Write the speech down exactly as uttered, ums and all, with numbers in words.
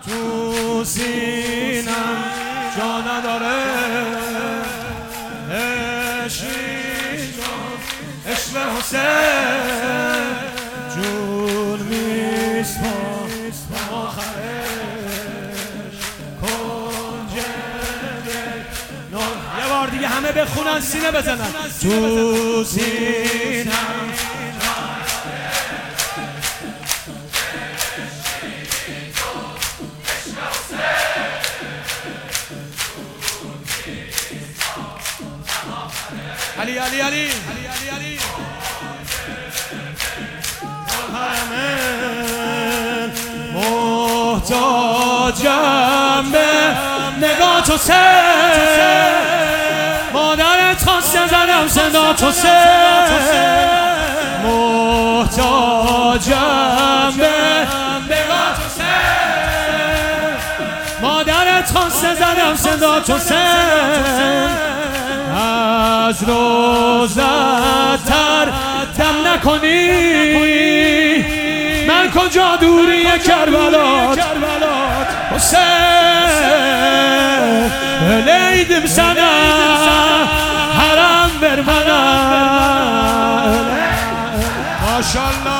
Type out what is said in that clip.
تو سینم جا نداره، عشقی جان عشق حسین جون میسپا آخرش کنج دل. یه بار دیگه همه بخونن سینه بزنن. تو سینم علی علی علی علی علی من محتاجم به نگاه تو سه، مادرت خواسته زدم صدا تو سه، محتاجم به نگاه تو سه، مادرت خواسته زدم صدا تو سه، از روزت تر دم نکنی من کجا دوری کربلات حسین لیدم سنه حرم برمنه ماشالله